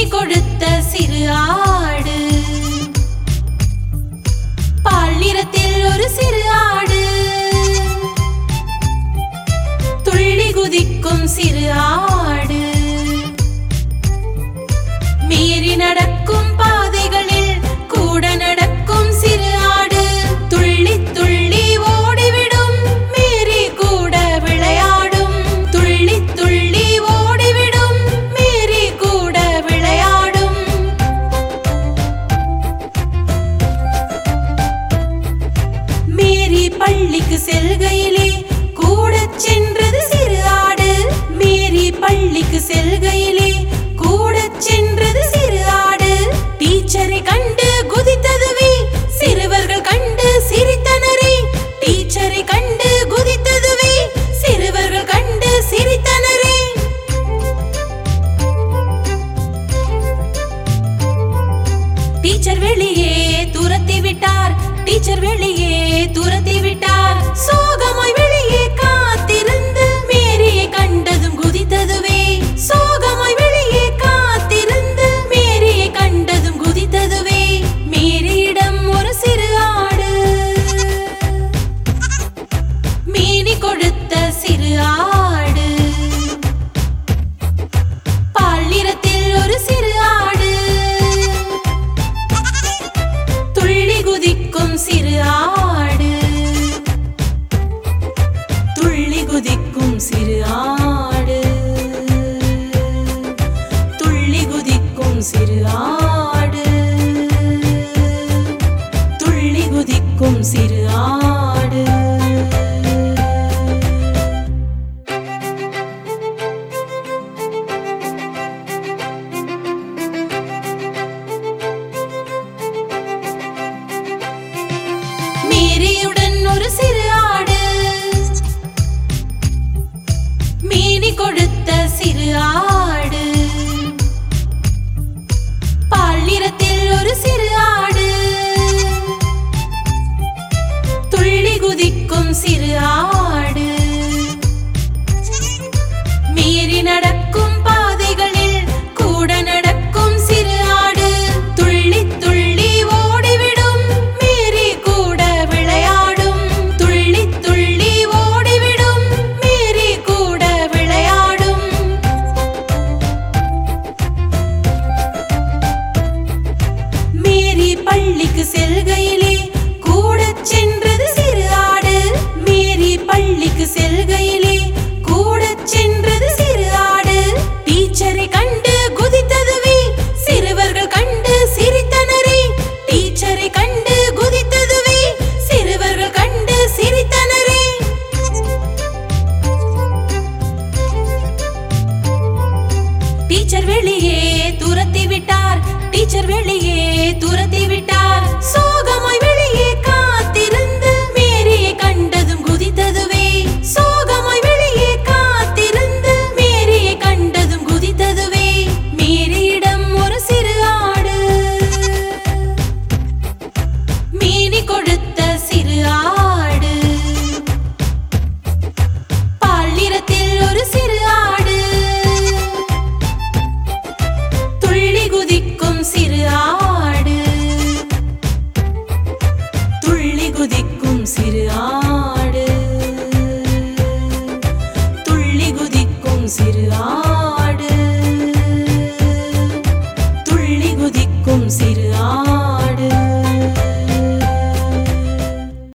கொடுத்த சிறு ஆடு, பால் நிறத்தில் ஒரு சிறு ஆடு, துள்ளி குதிக்கும் சிறு ஆடு, மீறி நடக்கும் பாதைகளில் கூட நடக்கும் சிறு ஆடு, துள்ளி துள்ளி ஓடிவிடும் மீறி கூட விளையாடும், துள்ளி துள்ளி ஓடிவிடும் மீறி கூட விளையாடும். மீறி பள்ளிக்கு செல்கையிலே கூட சென்றது சிறு ஆடு, மீறி பள்ளிக்கு செல்கையிலே கூட சென்றது சிறு ஆடு, டீச்சரை கண்டு குதித்ததுவே சிறுவர்கள் கண்டு சிரித்தனரே, டீச்சரை கண்டு குதித்ததுவே சிறுவர்கள் கண்டு சிரித்தனரே. டீச்சர் வெளியே துரத்தி விட்டார், டீச்சர் வெளியே துரத்தி விட்டார், சோகமாய் வெளியே காத்திருந்து மேரியை கண்டதும் குதித்ததுவே, சோகமாய் வெளியே காத்திருந்து மேரியை கண்டதும் குதித்ததுவே. மேரியிடம் ஒரு சிறு ஆடு, மீனி கொடுத்த சிறு ஆடு, பால் நிறத்தில் ஒரு சிறு ஆடு, துள்ளி குதிக்கும் சிறு ஆடு, துள்ளி குதிக்கும் சிறு ஆடு, துள்ளி குதிக்கும் சிறு ஆடு, துள்ளி குதிக்கும் சிறு ஆடு. மேரியுடன் ஒரு சிறு ஆடு, மீனி கொடுத்த சிறு ஆடு, பால் நிறத்தில் ஒரு சிறு ஆடு, துள்ளி குதிக்கும் சிறு ஆடு, மீறி நடக்கும் பாதைகளில் கூட நடக்கும் சிறு ஆடு, துள்ளி துள்ளி ஓடிவிடும் மீறி கூட விளையாடும், துள்ளி துள்ளி ஓடிவிடும் மீறி கூட விளையாடும். மேரி பள்ளிக்கு செல்கையிலே கூட சென்றது சிறு ஆடு, மேரி பள்ளிக்கு செல்கையிலே கூட சென்றது சிறு ஆடு, டீச்சரை கண்டு குதித்ததுவே சிறுவர்கள் கண்டு சிரித்தனரே, டீச்சரை கண்டு குதித்ததுவே சிறுவர்கள் கண்டு சிரித்தனரே. டீச்சர் வெளியே துரத்தி விட்டார், டீச்சர் வெளியே துரத்தி விட்டார், சோகமாய் வெளியே காத்திருந்து மேரியை கண்டதும் குதித்ததுவே, சோகமாய் வெளியே காத்திருந்து மேரியை கண்டதும் குதித்ததுவே. மேரியிடம் ஒரு சிறு ஆடு, மீனி கொடுத்த சிறு ஆடு, பால் நிறத்தில் ஒரு சிறு ஆடு, துள்ளி குதிக்கும் சிறு ஆடு, துள்ளி குதிக்கும் சிறு ஆடு, துள்ளி குதிக்கும் சிறு ஆடு.